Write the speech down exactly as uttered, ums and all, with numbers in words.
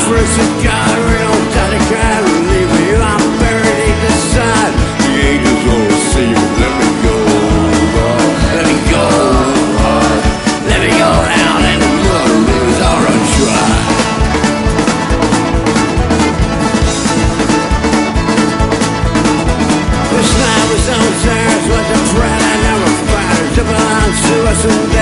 for a cigar, real daddy can't leave me. I'm buried deep inside. The angels will see you. Let me go, Lord. Let me go, Lord. Let me go out and the moon are dry. This night was on terrors with a friend I never fired. To belong to us and